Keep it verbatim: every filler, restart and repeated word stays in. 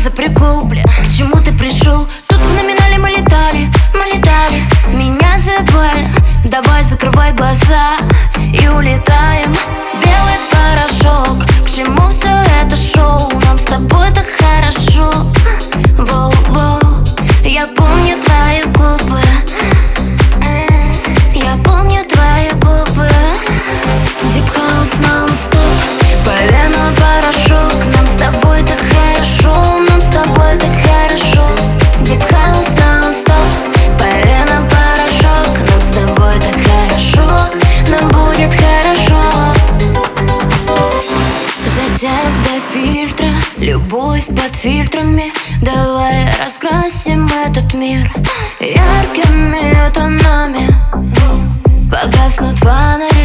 за прикол, бля? К чему ты пришел? Тут в номинале мы летали, мы летали. Меня забыли, давай закрывай глаза и улетаем. Белый порошок, к чему все это шоу? Нам с тобой так хорошо. Воу-воу, я помню твои губы, я помню твои губы. Deep House non-stop, полено порошок. Нам с тобой так хорошо, нам с тобой так хорошо. Deep House non-stop, полено порошок. Нам с тобой так хорошо, нам будет хорошо. Затяг до фильтра, любовь под фильтрами. Давай раскрасим этот мир яркими тонами. Погаснут фонари,